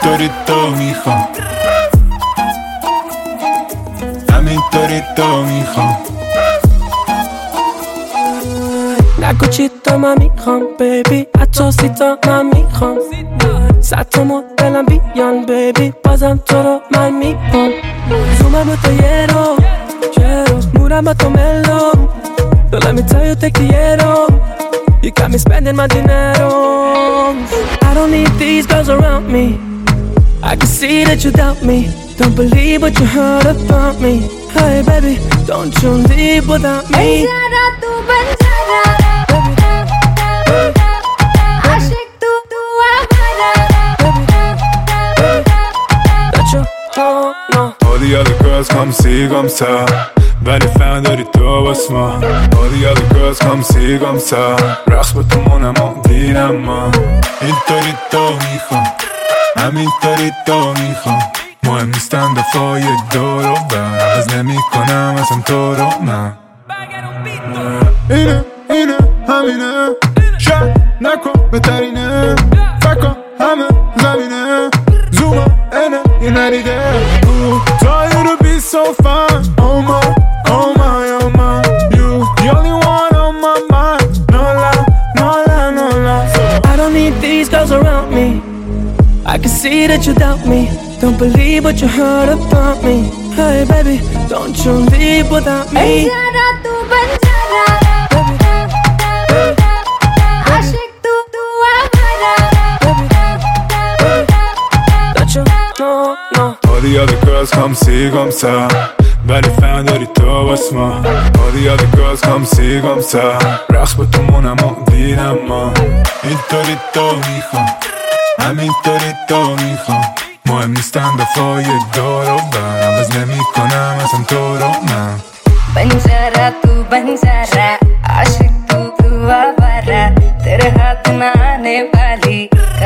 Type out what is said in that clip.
همینطوری تو میخوام همینطوری تو میخوام نگو چی تا من میخوام بیبی حتی سیتا من میخوام 100 تا مدلم بیان بیبی بازم تو رو من میخوام زومم با تو یه رو مورم با تو ملو Don't let me tell you take the arrow You got me spending my dinero I don't need these girls around me I can see that you doubt me Don't believe what you heard about me Hey baby, don't you leave without me Banjara tu banjara Aashik tu awara That you don't know All the other girls come see, come ça ولی فن داری تو واسه ما All the other girls come see, come ça رقص با تو مونم و دیرم ما اینطوری تو میخوام همینطوری تو میخوام مهم نیستن دفعه دور و بر عوض نمی کنم اصلا تو رو من اینه همینه شک نکن بهترینه فکر همه زمینه زوما اینه یه نریده Tell you to be so fine Oh my, oh my, oh my You, the only one on my mind No lie, no lie, no lie I don't need these girls around me I can see that you doubt me Don't believe what you heard about me Hey baby, don't you leave without me Banjara tu banjara Aashik tu awara That you don't know All the other girls come see, come ça ولی فن داری تو واسه ما All the other girls come see, come ça رقص با تو مونم و دیرم ما اینطوری تو میخوام همینطوری تو میخوام مهم نیستن دفعه دور و بر عوض نمی کنم اصلا تو رو من Banjara tu banjara Aashik tu awara Tere haath na aane wali